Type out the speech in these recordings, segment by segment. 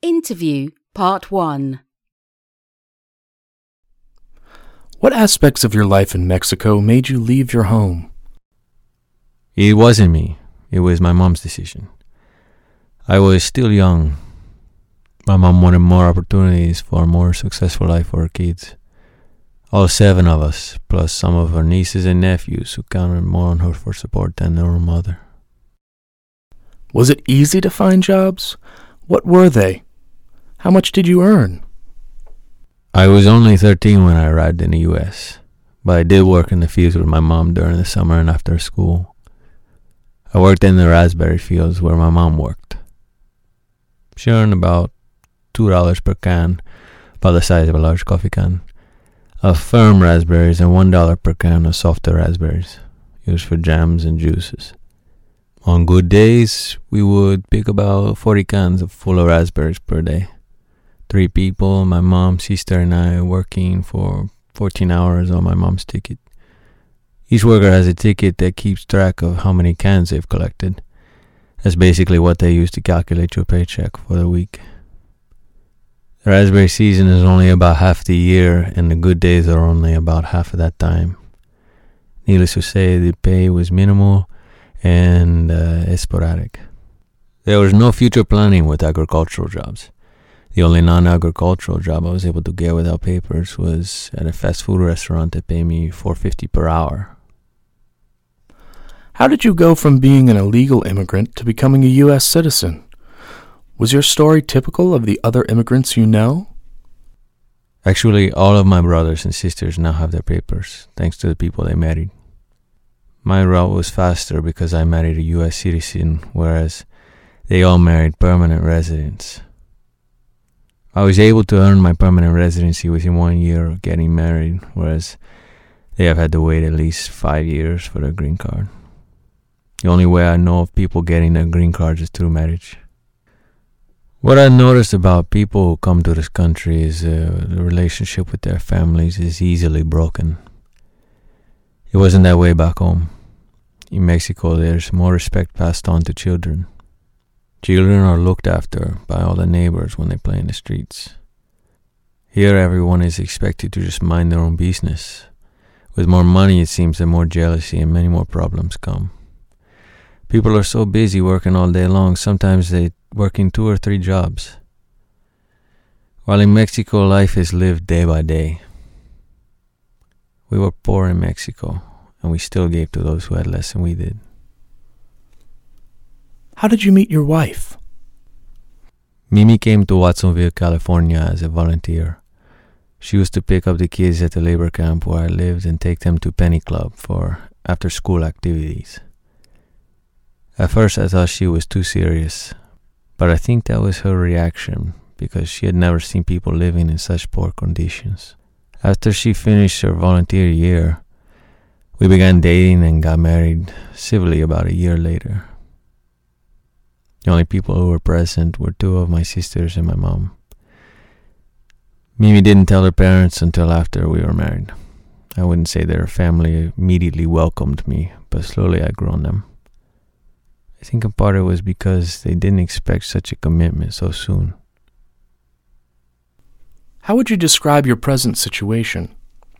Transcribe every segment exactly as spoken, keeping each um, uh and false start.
Interview Part one. What aspects of your life in Mexico made you leave your home? It wasn't me. It was my mom's decision. I was still young. My mom wanted more opportunities for a more successful life for her kids. All seven of us, plus some of her nieces and nephews who counted more on her for support than her mother. Was it easy to find jobs? What were they? How much did you earn? I was only thirteen when I arrived in the U S, but I did work in the fields with my mom during the summer and after school. I worked in the raspberry fields where my mom worked. She earned about two dollars per can, about the size of a large coffee can, of firm raspberries and one dollar per can of softer raspberries, used for jams and juices. On good days, we would pick about forty cans of full of raspberries per day. Three people, my mom, sister, and I, working for fourteen hours on my mom's ticket. Each worker has a ticket that keeps track of how many cans they've collected. That's basically what they use to calculate your paycheck for the week. The raspberry season is only about half the year, and the good days are only about half of that time. Needless to say, the pay was minimal and uh, sporadic. There was no future planning with agricultural jobs. The only non-agricultural job I was able to get without papers was at a fast food restaurant that paid me four dollars and fifty cents per hour. How did you go from being an illegal immigrant to becoming a U S citizen? Was your story typical of the other immigrants you know? Actually, all of my brothers and sisters now have their papers, thanks to the people they married. My route was faster because I married a U S citizen, whereas they all married permanent residents. I was able to earn my permanent residency within one year of getting married, whereas they have had to wait at least five years for their green card. The only way I know of people getting their green cards is through marriage. What I noticed about people who come to this country is uh, the relationship with their families is easily broken. It wasn't that way back home. In Mexico, there's more respect passed on to children. Children are looked after by all the neighbors when they play in the streets. Here, everyone is expected to just mind their own business. With more money, it seems that more jealousy and many more problems come. People are so busy working all day long, sometimes they work in two or three jobs. While in Mexico, life is lived day by day. We were poor in Mexico, and we still gave to those who had less than we did. How did you meet your wife? Mimi came to Watsonville, California as a volunteer. She used to pick up the kids at the labor camp where I lived and take them to Penny Club for after-school activities. At first I thought she was too serious, but I think that was her reaction because she had never seen people living in such poor conditions. After she finished her volunteer year, we began dating and got married civilly about a year later. The only people who were present were two of my sisters and my mom. Mimi didn't tell her parents until after we were married. I wouldn't say their family immediately welcomed me, but slowly I grew on them. I think a part of it was because they didn't expect such a commitment so soon. How would you describe your present situation?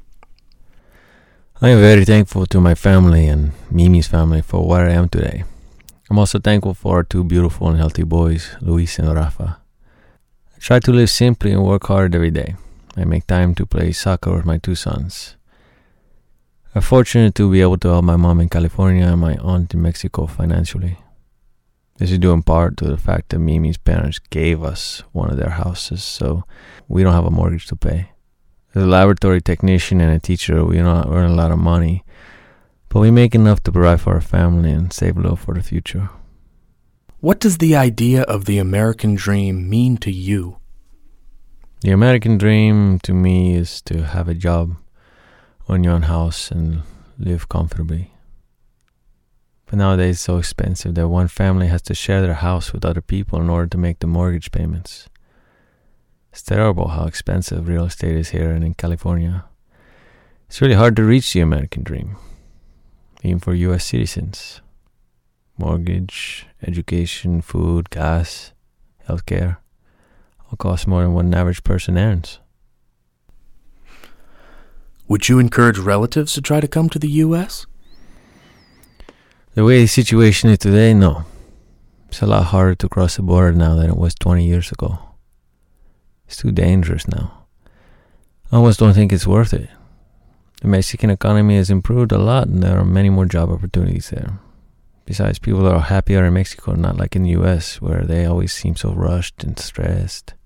I am very thankful to my family and Mimi's family for where I am today. I'm also thankful for our two beautiful and healthy boys, Luis and Rafa. I try to live simply and work hard every day. I make time to play soccer with my two sons. I'm fortunate to be able to help my mom in California and my aunt in Mexico financially. This is due in part to the fact that Mimi's parents gave us one of their houses, so we don't have a mortgage to pay. As a laboratory technician and a teacher, we don't earn a lot of money, but we make enough to provide for our family and save a little for the future. What does the idea of the American dream mean to you? The American dream to me is to have a job, own your own house, and live comfortably. But nowadays it's so expensive that one family has to share their house with other people in order to make the mortgage payments. It's terrible how expensive real estate is here and in California. It's really hard to reach the American dream, even for U S citizens. Mortgage, education, food, gas, healthcare, will cost more than what an average person earns. Would you encourage relatives to try to come to the U S? The way the situation is today, no. It's a lot harder to cross the border now than it was twenty years ago. It's too dangerous now. I almost don't think it's worth it. The Mexican economy has improved a lot and there are many more job opportunities there. Besides, people are happier in Mexico, not like in the U S, where they always seem so rushed and stressed.